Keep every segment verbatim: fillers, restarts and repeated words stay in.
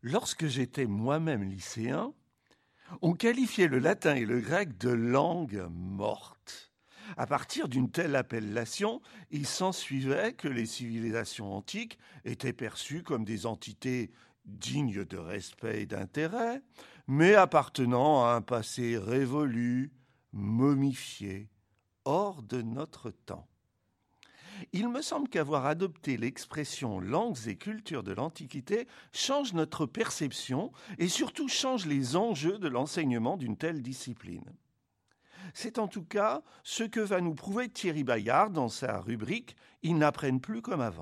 Lorsque j'étais moi-même lycéen, on qualifiait le latin et le grec de langue morte. À partir d'une telle appellation, il s'ensuivait que les civilisations antiques étaient perçues comme des entités dignes de respect et d'intérêt, mais appartenant à un passé révolu, momifié, hors de notre temps. Il me semble qu'avoir adopté l'expression langues et cultures de l'Antiquité change notre perception et surtout change les enjeux de l'enseignement d'une telle discipline. C'est en tout cas ce que va nous prouver Thierry Bayard dans sa rubrique « Ils n'apprennent plus comme avant ».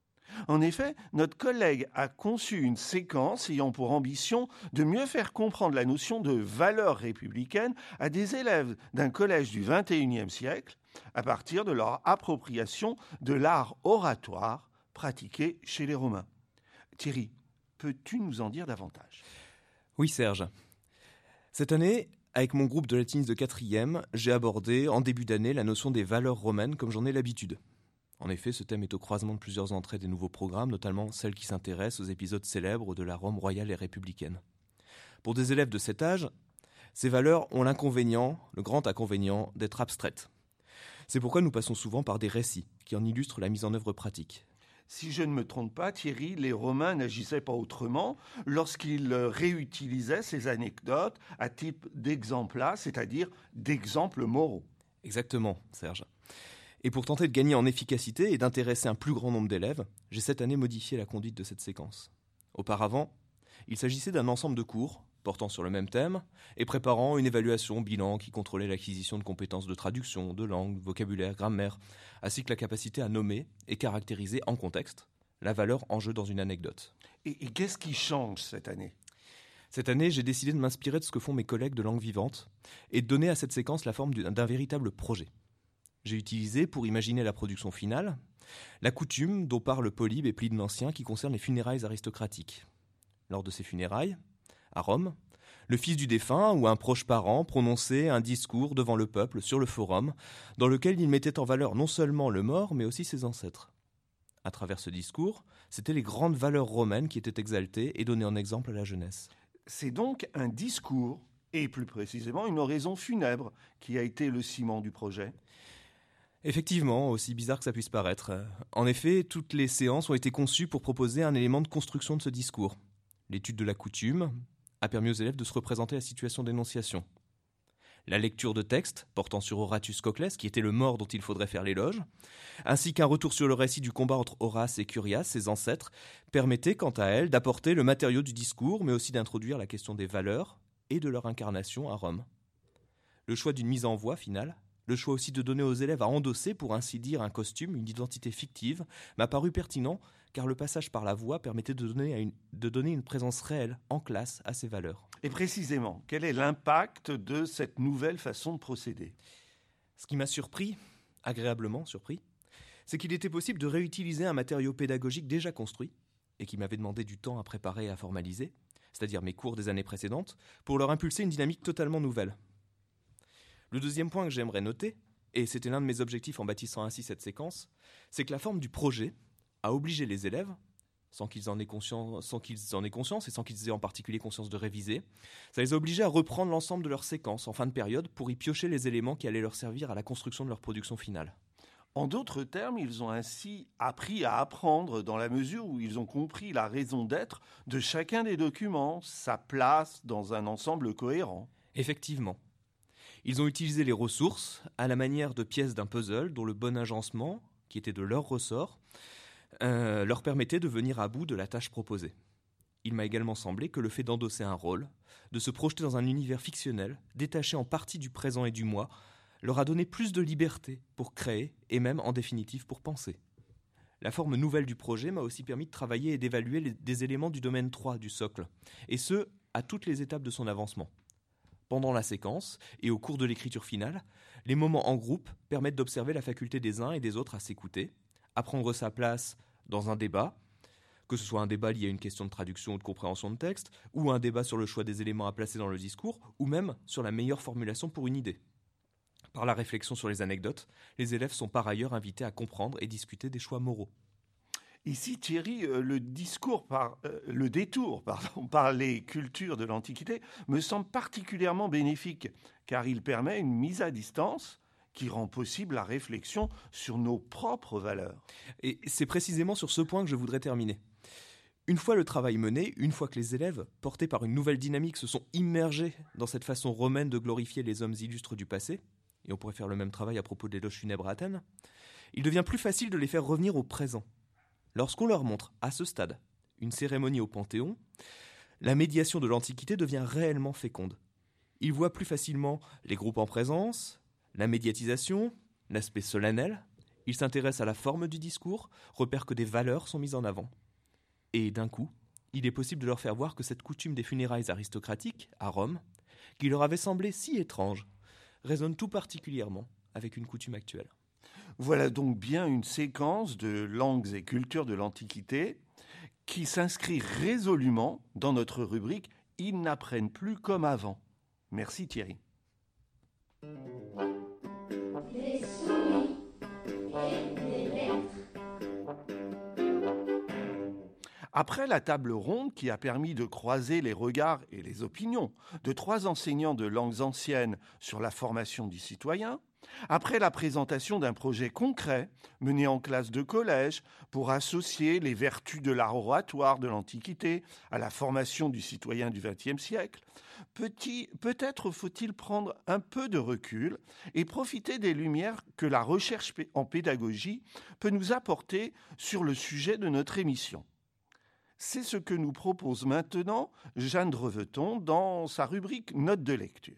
En effet, notre collègue a conçu une séquence ayant pour ambition de mieux faire comprendre la notion de valeur républicaine à des élèves d'un collège du vingt et unième siècle à partir de leur appropriation de l'art oratoire pratiqué chez les Romains. Thierry, peux-tu nous en dire davantage ? Oui, Serge. Cette année, avec mon groupe de latinistes de quatrième, j'ai abordé en début d'année la notion des valeurs romaines comme j'en ai l'habitude. En effet, ce thème est au croisement de plusieurs entrées des nouveaux programmes, notamment celles qui s'intéressent aux épisodes célèbres de la Rome royale et républicaine. Pour des élèves de cet âge, ces valeurs ont l'inconvénient, le grand inconvénient, d'être abstraites. C'est pourquoi nous passons souvent par des récits qui en illustrent la mise en œuvre pratique. Si je ne me trompe pas, Thierry, les Romains n'agissaient pas autrement lorsqu'ils réutilisaient ces anecdotes à type d'exemples, c'est-à-dire d'exemples moraux. Exactement, Serge. Et pour tenter de gagner en efficacité et d'intéresser un plus grand nombre d'élèves, j'ai cette année modifié la conduite de cette séquence. Auparavant, il s'agissait d'un ensemble de cours portant sur le même thème et préparant une évaluation bilan qui contrôlait l'acquisition de compétences de traduction, de langue, vocabulaire, grammaire, ainsi que la capacité à nommer et caractériser en contexte la valeur en jeu dans une anecdote. Et, et qu'est-ce qui change cette année ? Cette année, j'ai décidé de m'inspirer de ce que font mes collègues de langue vivante et de donner à cette séquence la forme d'un, d'un véritable projet. J'ai utilisé, pour imaginer la production finale, la coutume dont parle Polybe et Pline l'Ancien qui concerne les funérailles aristocratiques. Lors de ces funérailles, à Rome, le fils du défunt ou un proche parent prononçait un discours devant le peuple sur le forum dans lequel il mettait en valeur non seulement le mort mais aussi ses ancêtres. À travers ce discours, c'étaient les grandes valeurs romaines qui étaient exaltées et données en exemple à la jeunesse. C'est donc un discours, et plus précisément une oraison funèbre, qui a été le ciment du projet. Effectivement, aussi bizarre que ça puisse paraître. En effet, toutes les séances ont été conçues pour proposer un élément de construction de ce discours. L'étude de la coutume a permis aux élèves de se représenter la situation d'énonciation. La lecture de textes portant sur Horatius Cocles, qui était le mort dont il faudrait faire l'éloge, ainsi qu'un retour sur le récit du combat entre Horace et Curias, ses ancêtres, permettaient quant à elles d'apporter le matériau du discours, mais aussi d'introduire la question des valeurs et de leur incarnation à Rome. Le choix d'une mise en voix finale, le choix aussi de donner aux élèves à endosser, pour ainsi dire, un costume, une identité fictive, m'a paru pertinent, car le passage par la voix permettait de donner, une, de donner une présence réelle en classe à ces valeurs. Et précisément, quel est l'impact de cette nouvelle façon de procéder ? Ce qui m'a surpris, agréablement surpris, c'est qu'il était possible de réutiliser un matériau pédagogique déjà construit, et qui m'avait demandé du temps à préparer et à formaliser, c'est-à-dire mes cours des années précédentes, pour leur impulser une dynamique totalement nouvelle. Le deuxième point que j'aimerais noter, et c'était l'un de mes objectifs en bâtissant ainsi cette séquence, c'est que la forme du projet a obligé les élèves, sans qu'ils en aient conscience, sans qu'ils en aient conscience et sans qu'ils aient en particulier conscience de réviser, ça les a obligés à reprendre l'ensemble de leur séquence en fin de période pour y piocher les éléments qui allaient leur servir à la construction de leur production finale. En d'autres termes, ils ont ainsi appris à apprendre dans la mesure où ils ont compris la raison d'être de chacun des documents, sa place dans un ensemble cohérent. Effectivement. Ils ont utilisé les ressources à la manière de pièces d'un puzzle dont le bon agencement, qui était de leur ressort, euh, leur permettait de venir à bout de la tâche proposée. Il m'a également semblé que le fait d'endosser un rôle, de se projeter dans un univers fictionnel, détaché en partie du présent et du moi, leur a donné plus de liberté pour créer et même, en définitive, pour penser. La forme nouvelle du projet m'a aussi permis de travailler et d'évaluer les, des éléments du domaine trois du socle, et ce, à toutes les étapes de son avancement. Pendant la séquence et au cours de l'écriture finale, les moments en groupe permettent d'observer la faculté des uns et des autres à s'écouter, à prendre sa place dans un débat, que ce soit un débat lié à une question de traduction ou de compréhension de texte, ou un débat sur le choix des éléments à placer dans le discours, ou même sur la meilleure formulation pour une idée. Par la réflexion sur les anecdotes, les élèves sont par ailleurs invités à comprendre et discuter des choix moraux. Ici, Thierry, le discours par, euh, le détour pardon, par les cultures de l'Antiquité me semble particulièrement bénéfique, car il permet une mise à distance qui rend possible la réflexion sur nos propres valeurs. Et c'est précisément sur ce point que je voudrais terminer. Une fois le travail mené, une fois que les élèves, portés par une nouvelle dynamique, se sont immergés dans cette façon romaine de glorifier les hommes illustres du passé, et on pourrait faire le même travail à propos de l'éloge funèbre à Athènes, il devient plus facile de les faire revenir au présent. Lorsqu'on leur montre, à ce stade, une cérémonie au Panthéon, la médiation de l'Antiquité devient réellement féconde. Ils voient plus facilement les groupes en présence, la médiatisation, l'aspect solennel. Ils s'intéressent à la forme du discours, repèrent que des valeurs sont mises en avant. Et d'un coup, il est possible de leur faire voir que cette coutume des funérailles aristocratiques, à Rome, qui leur avait semblé si étrange, résonne tout particulièrement avec une coutume actuelle. Voilà donc bien une séquence de langues et cultures de l'Antiquité qui s'inscrit résolument dans notre rubrique « Ils n'apprennent plus comme avant ». Merci Thierry. Des souris et des lettres. Après la table ronde qui a permis de croiser les regards et les opinions de trois enseignants de langues anciennes sur la formation du citoyen, après la présentation d'un projet concret mené en classe de collège pour associer les vertus de l'art oratoire de l'Antiquité à la formation du citoyen du vingtième siècle, petit, peut-être faut-il prendre un peu de recul et profiter des lumières que la recherche en pédagogie peut nous apporter sur le sujet de notre émission. C'est ce que nous propose maintenant Jeanne Dreveton dans sa rubrique Notes de lecture.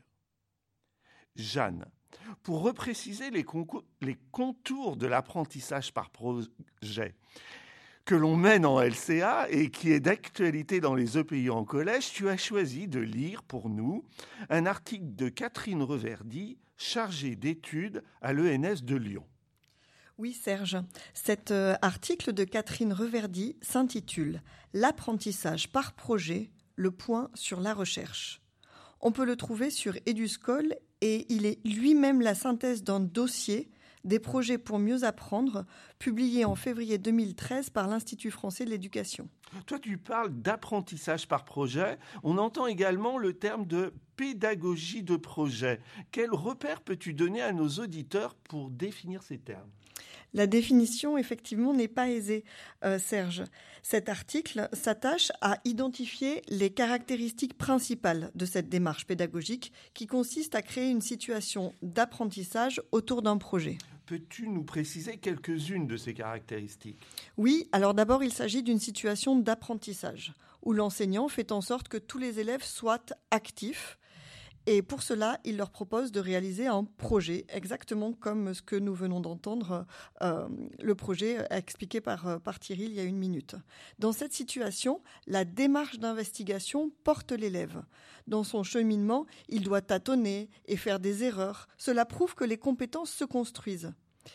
Jeanne, pour repréciser les, concours, les contours de l'apprentissage par projet que l'on mène en L C A et qui est d'actualité dans les E P I en collège, tu as choisi de lire pour nous un article de Catherine Reverdy, chargée d'études à l'E N S de Lyon. Oui, Serge. Cet euh, article de Catherine Reverdy s'intitule « L'apprentissage par projet, le point sur la recherche ». On peut le trouver sur Eduscol et il est lui-même la synthèse d'un dossier des projets pour mieux apprendre, publié en février deux mille treize par l'Institut français de l'éducation. Toi, tu parles d'apprentissage par projet. On entend également le terme de pédagogie de projet. Quel repère peux-tu donner à nos auditeurs pour définir ces termes ? La définition, effectivement, n'est pas aisée, euh, Serge. Cet article s'attache à identifier les caractéristiques principales de cette démarche pédagogique qui consiste à créer une situation d'apprentissage autour d'un projet. Peux-tu nous préciser quelques-unes de ces caractéristiques ? Oui, alors d'abord, il s'agit d'une situation d'apprentissage où l'enseignant fait en sorte que tous les élèves soient actifs. Et pour cela, il leur propose de réaliser un projet, exactement comme ce que nous venons d'entendre, euh, le projet expliqué par, par Thierry il y a une minute. Dans cette situation, la démarche d'investigation porte l'élève. Dans son cheminement, il doit tâtonner et faire des erreurs. Cela prouve que les compétences se construisent.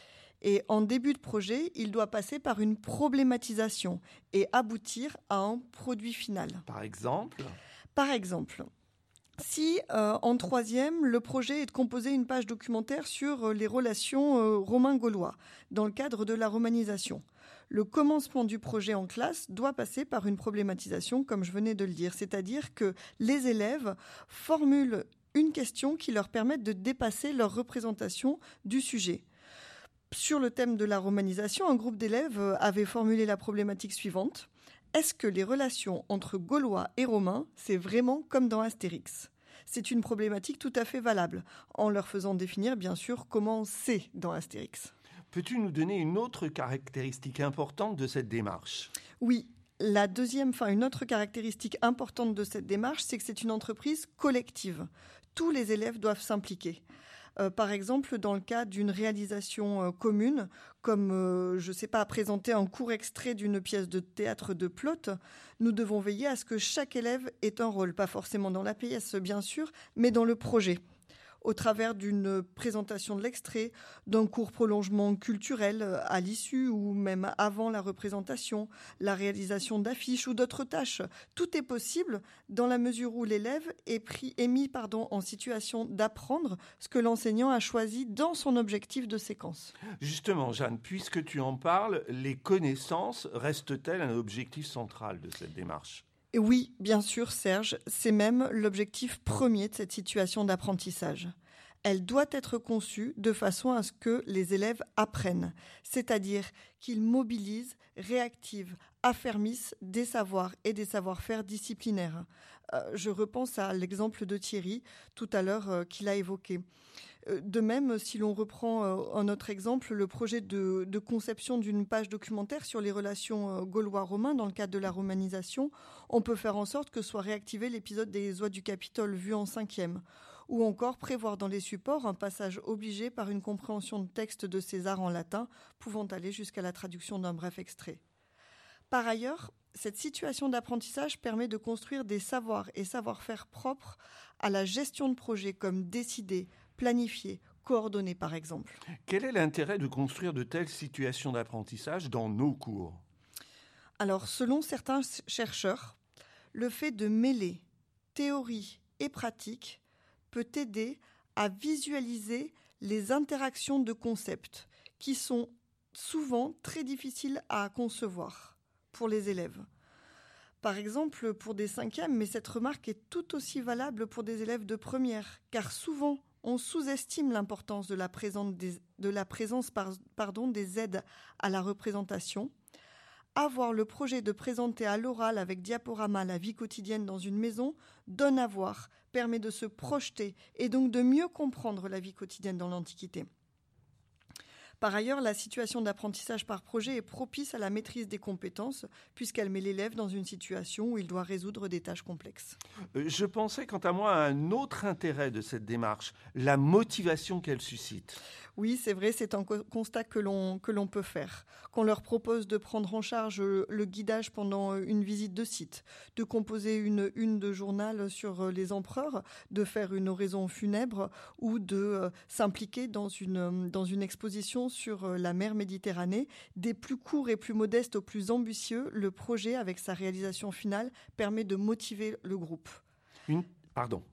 Et en début de projet, il doit passer par une problématisation et aboutir à un produit final. Par exemple ? Par exemple... Si, euh, en troisième, le projet est de composer une page documentaire sur euh, les relations euh, romains-gaulois, dans le cadre de la romanisation, le commencement du projet en classe doit passer par une problématisation, comme je venais de le dire, c'est-à-dire que les élèves formulent une question qui leur permette de dépasser leur représentation du sujet. Sur le thème de la romanisation, un groupe d'élèves avait formulé la problématique suivante. Est-ce que les relations entre Gaulois et Romains, c'est vraiment comme dans Astérix ? C'est une problématique tout à fait valable, en leur faisant définir, bien sûr, comment c'est dans Astérix. Peux-tu nous donner une autre caractéristique importante de cette démarche ? Oui, la deuxième, enfin une autre caractéristique importante de cette démarche, c'est que c'est une entreprise collective. Tous les élèves doivent s'impliquer. Euh, par exemple, dans le cas d'une réalisation euh, commune, comme, euh, je ne sais pas, présenter un court extrait d'une pièce de théâtre de Plaute, nous devons veiller à ce que chaque élève ait un rôle, pas forcément dans la pièce, bien sûr, mais dans le projet. au travers d'une présentation de l'extrait, d'un court prolongement culturel à l'issue ou même avant la représentation, la réalisation d'affiches ou d'autres tâches. Tout est possible dans la mesure où l'élève est, pris, est mis pardon, en situation d'apprendre ce que l'enseignant a choisi dans son objectif de séquence. Justement, Jeanne, puisque tu en parles, les connaissances restent-elles un objectif central de cette démarche ? Et oui, bien sûr, Serge, c'est même l'objectif premier de cette situation d'apprentissage. Elle doit être conçue de façon à ce que les élèves apprennent, c'est-à-dire qu'ils mobilisent, réactivent, affermissent des savoirs et des savoir-faire disciplinaires. Euh, je repense à l'exemple de Thierry, tout à l'heure, euh, qu'il a évoqué. De même, si l'on reprend euh, un autre exemple, le projet de, de conception d'une page documentaire sur les relations euh, gaulois-romains dans le cadre de la romanisation, on peut faire en sorte que soit réactivé l'épisode des oies du Capitole vu en cinquième, ou encore prévoir dans les supports un passage obligé par une compréhension de texte de César en latin, pouvant aller jusqu'à la traduction d'un bref extrait. Par ailleurs, cette situation d'apprentissage permet de construire des savoirs et savoir-faire propres à la gestion de projets comme décider, planifier, coordonner par exemple. Quel est l'intérêt de construire de telles situations d'apprentissage dans nos cours ? Alors, selon certains chercheurs, le fait de mêler théorie et pratique peut aider à visualiser les interactions de concepts qui sont souvent très difficiles à concevoir pour les élèves. Par exemple, pour des cinquièmes, mais cette remarque est tout aussi valable pour des élèves de première, car souvent, on sous-estime l'importance de la présence des, de la présence, par, pardon, des aides à la représentation. Avoir le projet de présenter à l'oral avec diaporama la vie quotidienne dans une maison donne à voir, permet de se projeter et donc de mieux comprendre la vie quotidienne dans l'Antiquité. Par ailleurs, la situation d'apprentissage par projet est propice à la maîtrise des compétences puisqu'elle met l'élève dans une situation où il doit résoudre des tâches complexes. Je pensais quant à moi à un autre intérêt de cette démarche, la motivation qu'elle suscite. Oui, c'est vrai, c'est un constat que l'on, que l'on peut faire. Qu'on leur propose de prendre en charge le guidage pendant une visite de site, de composer une une de journal sur les empereurs, de faire une oraison funèbre ou de euh, s'impliquer dans une, dans une exposition sur la mer Méditerranée. Des plus courts et plus modestes aux plus ambitieux, le projet, avec sa réalisation finale, permet de motiver le groupe. Une, pardon.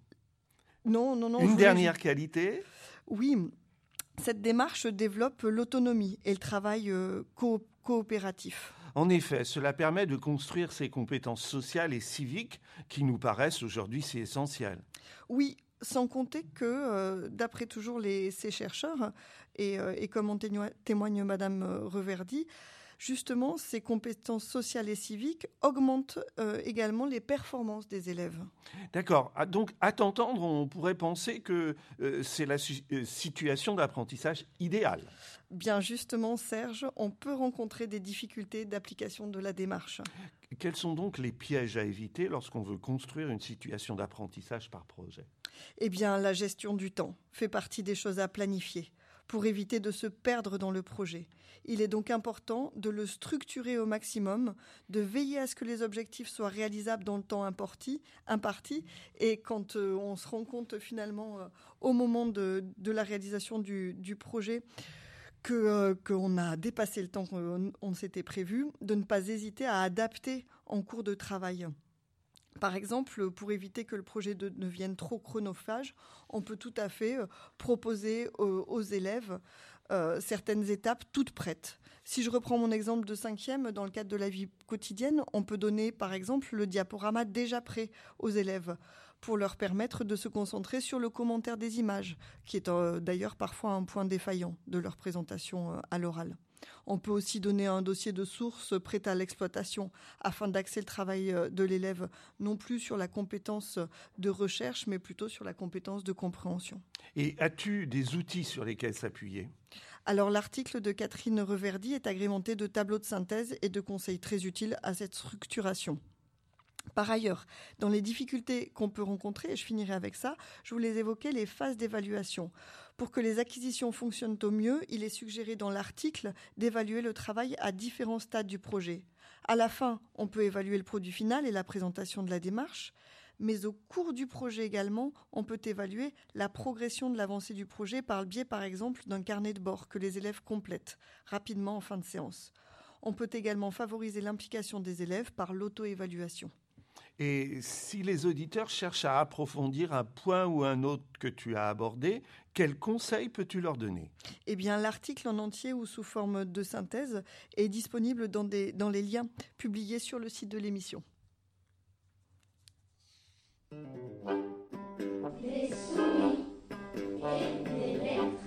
Non, non, non. Une voulais... dernière qualité ? Oui. Cette démarche développe l'autonomie et le travail euh, co- coopératif. En effet, cela permet de construire ces compétences sociales et civiques qui nous paraissent aujourd'hui si essentielles. Oui, sans compter que, euh, d'après toujours les, ces chercheurs, et, euh, et comme en témoigne, témoigne Madame Reverdy, justement, ces compétences sociales et civiques augmentent euh, également les performances des élèves. D'accord. Donc, à t'entendre, on pourrait penser que euh, c'est la su- euh, situation d'apprentissage idéale. Bien justement, Serge, on peut rencontrer des difficultés d'application de la démarche. Quels sont donc les pièges à éviter lorsqu'on veut construire une situation d'apprentissage par projet ? Eh bien, la gestion du temps fait partie des choses à planifier pour éviter de se perdre dans le projet. Il est donc important de le structurer au maximum, de veiller à ce que les objectifs soient réalisables dans le temps imparti, imparti et quand euh, on se rend compte finalement euh, au moment de, de la réalisation du, du projet que, euh, qu'on a dépassé le temps qu'on on s'était prévu, de ne pas hésiter à adapter en cours de travail. Par exemple, pour éviter que le projet de, devienne trop chronophage, on peut tout à fait euh, proposer euh, aux élèves euh, certaines étapes toutes prêtes. Si je reprends mon exemple de cinquième, dans le cadre de la vie quotidienne, on peut donner par exemple le diaporama déjà prêt aux élèves pour leur permettre de se concentrer sur le commentaire des images, qui est euh, d'ailleurs parfois un point défaillant de leur présentation euh, à l'oral. On peut aussi donner un dossier de sources prêt à l'exploitation afin d'axer le travail de l'élève non plus sur la compétence de recherche, mais plutôt sur la compétence de compréhension. Et as-tu des outils sur lesquels s'appuyer ? Alors, l'article de Catherine Reverdy est agrémenté de tableaux de synthèse et de conseils très utiles à cette structuration. Par ailleurs, dans les difficultés qu'on peut rencontrer, et je finirai avec ça, je voulais évoquer les phases d'évaluation. Pour que les acquisitions fonctionnent au mieux, il est suggéré dans l'article d'évaluer le travail à différents stades du projet. À la fin, on peut évaluer le produit final et la présentation de la démarche, Mais au cours du projet également, on peut évaluer la progression de l'avancée du projet par le biais, par exemple, d'un carnet de bord que les élèves complètent rapidement en fin de séance. On peut également favoriser l'implication des élèves par l'auto-évaluation. Et si les auditeurs cherchent à approfondir un point ou un autre que tu as abordé, quels conseils peux-tu leur donner ? Eh bien, l'article en entier ou sous forme de synthèse est disponible dans, des, dans les liens publiés sur le site de l'émission. Des souris et des lettres.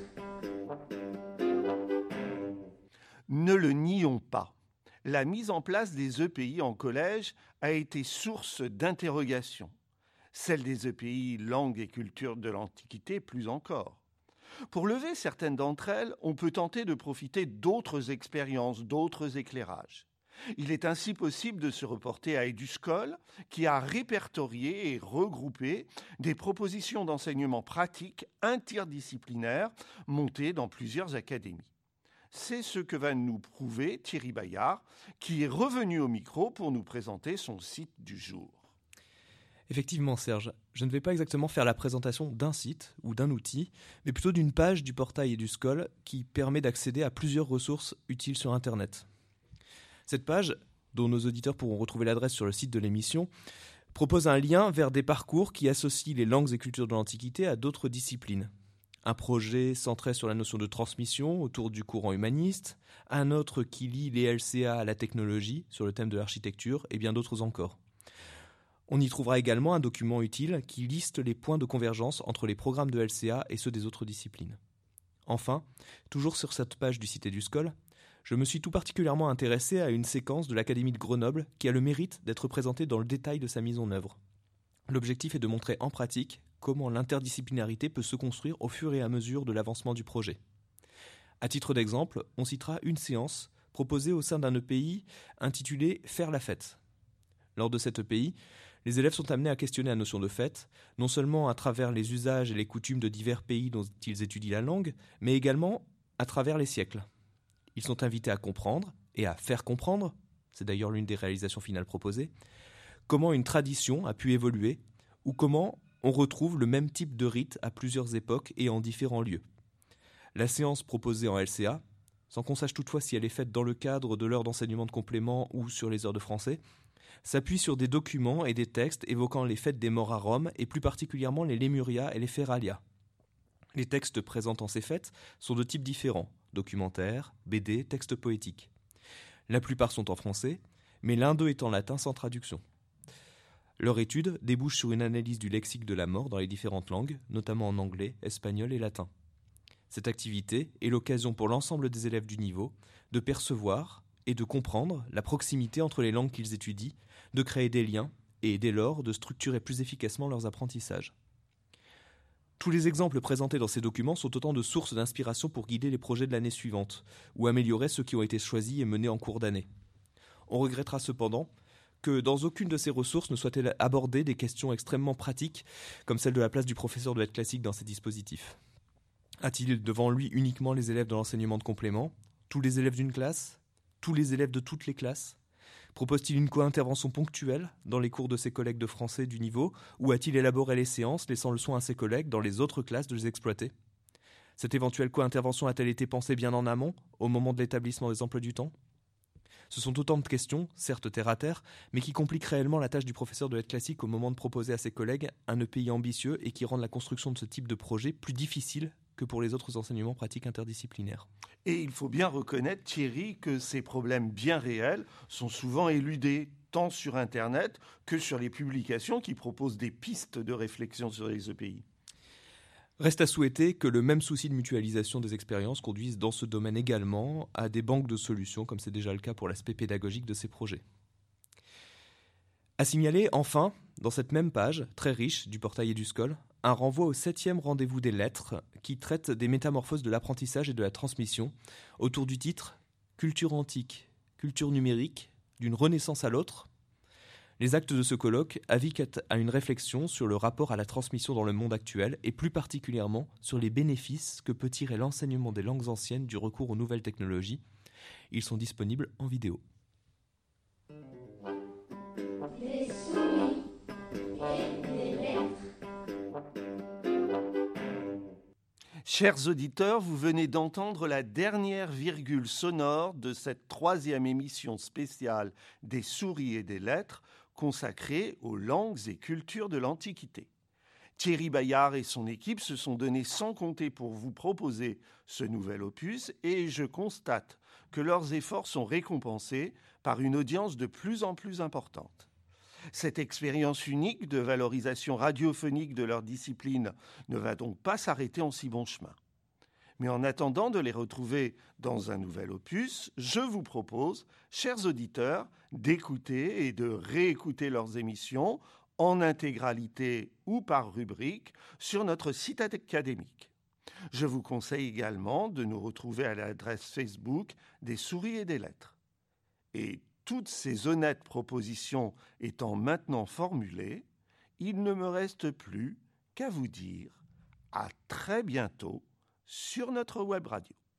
Ne le nions pas. La mise en place des E P I en collège a été source d'interrogation. Celle des E P I langue et culture de l'Antiquité plus encore. Pour lever certaines d'entre elles, on peut tenter de profiter d'autres expériences, d'autres éclairages. Il est ainsi possible de se reporter à Eduscol, qui a répertorié et regroupé des propositions d'enseignement pratique interdisciplinaires montées dans plusieurs académies. C'est ce que va nous prouver Thierry Bayard, qui est revenu au micro pour nous présenter son site du jour. Effectivement, Serge, je ne vais pas exactement faire la présentation d'un site ou d'un outil, mais plutôt d'une page du portail Eduscol qui permet d'accéder à plusieurs ressources utiles sur Internet. Cette page, dont nos auditeurs pourront retrouver l'adresse sur le site de l'émission, propose un lien vers des parcours qui associent les langues et cultures de l'Antiquité à d'autres disciplines. Un projet centré sur la notion de transmission autour du courant humaniste, un autre qui lie les L C A à la technologie sur le thème de l'architecture et bien d'autres encore. On y trouvera également un document utile qui liste les points de convergence entre les programmes de L C A et ceux des autres disciplines. Enfin, toujours sur cette page du site Eduscol, je me suis tout particulièrement intéressé à une séquence de l'Académie de Grenoble qui a le mérite d'être présentée dans le détail de sa mise en œuvre. L'objectif est de montrer en pratique comment l'interdisciplinarité peut se construire au fur et à mesure de l'avancement du projet. À titre d'exemple, on citera une séance proposée au sein d'un E P I intitulé « Faire la fête ». Lors de cet E P I, les élèves sont amenés à questionner la notion de fête, non seulement à travers les usages et les coutumes de divers pays dont ils étudient la langue, mais également à travers les siècles. Ils sont invités à comprendre et à faire comprendre, c'est d'ailleurs l'une des réalisations finales proposées, comment une tradition a pu évoluer ou comment on retrouve le même type de rite à plusieurs époques et en différents lieux. La séance proposée en L C A, sans qu'on sache toutefois si elle est faite dans le cadre de l'heure d'enseignement de complément ou sur les heures de français, s'appuie sur des documents et des textes évoquant les fêtes des morts à Rome et plus particulièrement les Lémuria et les Feralia. Les textes présentant ces fêtes sont de types différents, documentaires, B D, textes poétiques. La plupart sont en français, mais l'un d'eux est en latin sans traduction. Leur étude débouche sur une analyse du lexique de la mort dans les différentes langues, notamment en anglais, espagnol et latin. Cette activité est l'occasion pour l'ensemble des élèves du niveau de percevoir et de comprendre la proximité entre les langues qu'ils étudient, de créer des liens et, dès lors, de structurer plus efficacement leurs apprentissages. Tous les exemples présentés dans ces documents sont autant de sources d'inspiration pour guider les projets de l'année suivante ou améliorer ceux qui ont été choisis et menés en cours d'année. On regrettera cependant que dans aucune de ces ressources ne soient abordées des questions extrêmement pratiques comme celle de la place du professeur de lettres classiques dans ces dispositifs. A-t-il devant lui uniquement les élèves de l'enseignement de complément, tous les élèves d'une classe, tous les élèves de toutes les classes ? Propose-t-il une co-intervention ponctuelle dans les cours de ses collègues de français du niveau ou a-t-il élaboré les séances laissant le soin à ses collègues dans les autres classes de les exploiter ? Cette éventuelle co-intervention a-t-elle été pensée bien en amont, au moment de l'établissement des emplois du temps ? Ce sont autant de questions, certes terre à terre, mais qui compliquent réellement la tâche du professeur de lettres classiques au moment de proposer à ses collègues un E P I ambitieux et qui rendent la construction de ce type de projet plus difficile que pour les autres enseignements pratiques interdisciplinaires. Et il faut bien reconnaître, Thierry, que ces problèmes bien réels sont souvent éludés, tant sur Internet que sur les publications qui proposent des pistes de réflexion sur les E P I. Reste à souhaiter que le même souci de mutualisation des expériences conduise dans ce domaine également à des banques de solutions, comme c'est déjà le cas pour l'aspect pédagogique de ces projets. À signaler, enfin, dans cette même page, très riche, du portail Eduscol, un renvoi au septième rendez-vous des lettres qui traite des métamorphoses de l'apprentissage et de la transmission autour du titre « Culture antique, culture numérique, d'une renaissance à l'autre ». Les actes de ce colloque invitent à une réflexion sur le rapport à la transmission dans le monde actuel et plus particulièrement sur les bénéfices que peut tirer l'enseignement des langues anciennes du recours aux nouvelles technologies. Ils sont disponibles en vidéo. Des souris et des lettres. Chers auditeurs, vous venez d'entendre la dernière virgule sonore de cette troisième émission spéciale des souris et des lettres consacrée aux langues et cultures de l'Antiquité. Thierry Bayard et son équipe se sont donnés sans compter pour vous proposer ce nouvel opus et je constate que leurs efforts sont récompensés par une audience de plus en plus importante. Cette expérience unique de valorisation radiophonique de leur discipline ne va donc pas s'arrêter en si bon chemin. Mais en attendant de les retrouver dans un nouvel opus, je vous propose, chers auditeurs, d'écouter et de réécouter leurs émissions en intégralité ou par rubrique sur notre site académique. Je vous conseille également de nous retrouver à l'adresse Facebook des souris et des lettres. Et toutes ces honnêtes propositions étant maintenant formulées, il ne me reste plus qu'à vous dire à très bientôt sur notre web radio.